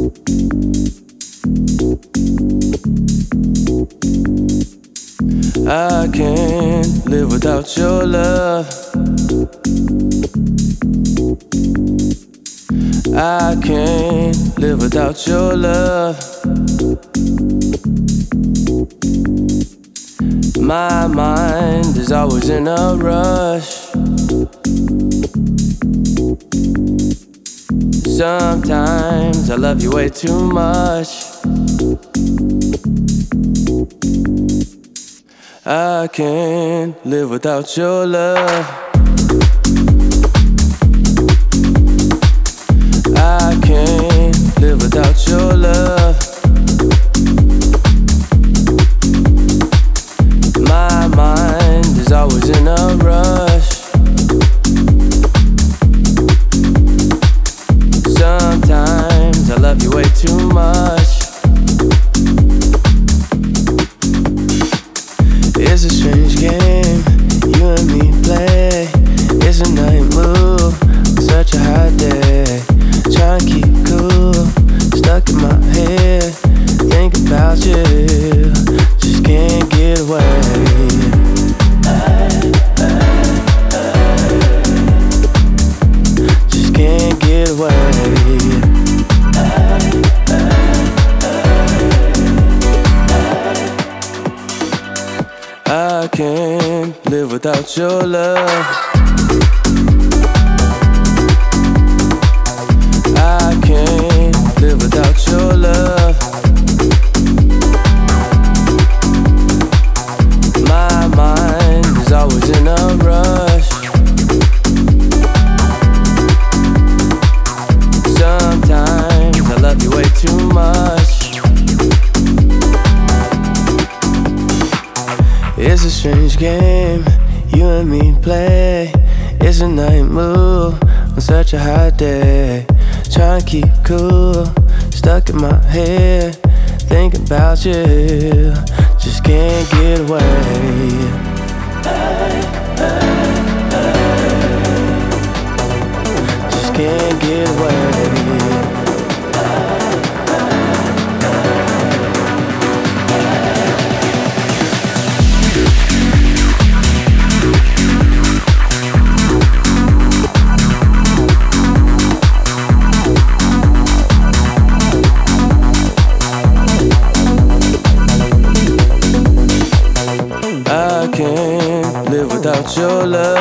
I can't live without your love. I can't live without your love. My mind is always in a rush. Sometimes I love you way too much. I can't live without your love. I can't live without your love. My mind is always in a rush. Sometimes I love you way too much. It's a strange game you and me play. It's a night move, such a hot day. Try and keep cool, stuck in my head. Think about you, just can't get away. Just can't get away. I can't live without your love. I can't live without your love. My mind is always in a rush. Sometimes I love you way too much. It's a strange game you and me play. It's a night move on such a hot day. Try and keep cool, stuck in my head. Thinking about you, just can't get away. Just can't get away. I can't live without your love.